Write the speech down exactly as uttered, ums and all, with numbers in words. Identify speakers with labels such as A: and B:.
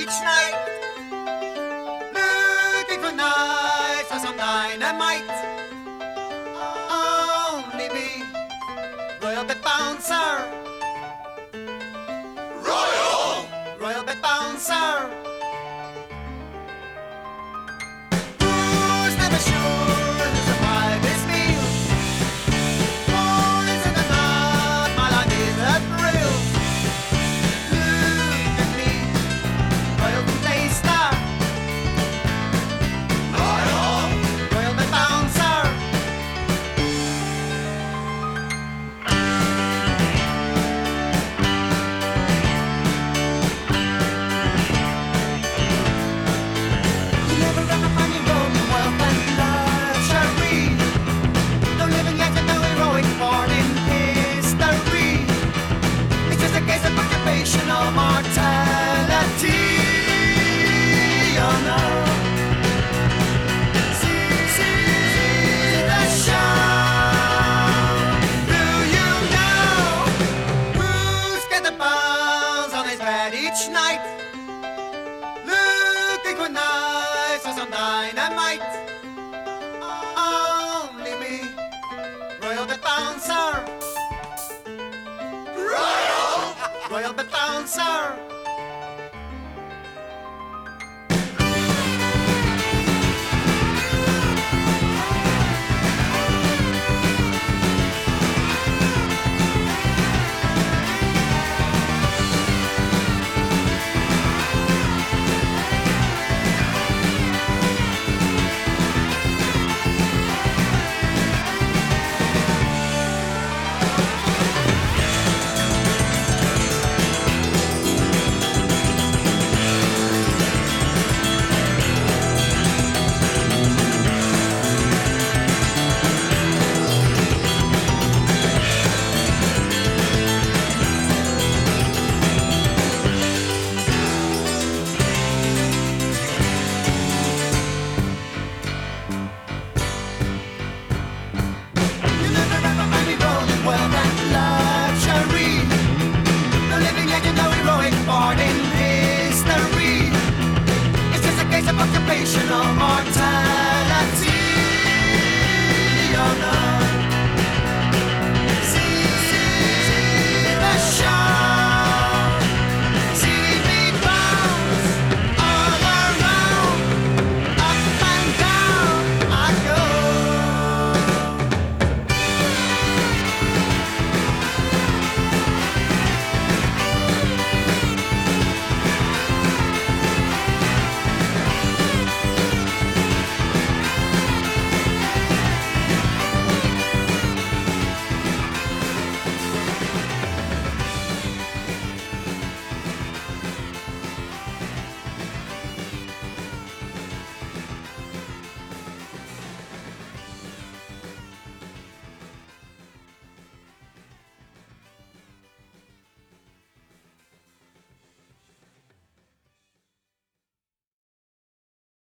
A: each night, looking for nights for some dynamite. Only me, Royal Bed Bouncer, Royal, Royal Bed Bouncer. Who's never sure who's survived this meal? Boys in the night, my life is a thrill. Look at me, Royal Play Star, Royal, Royal Bed Bouncer. You never run up on your road in wealth and luxury. No living legend, no heroic part in history. It's just a case of occupational mortality. Oh no. See, see the show. Do you know who's got the bounce on his bed each night? Looking for knives or some dynamite. Only me, Royal Bed Bouncer, Royal, Royal Bed Bouncer. You never ever find me rolling wealth and luxury. No living legend, no heroic part in history. It's just a case of occupational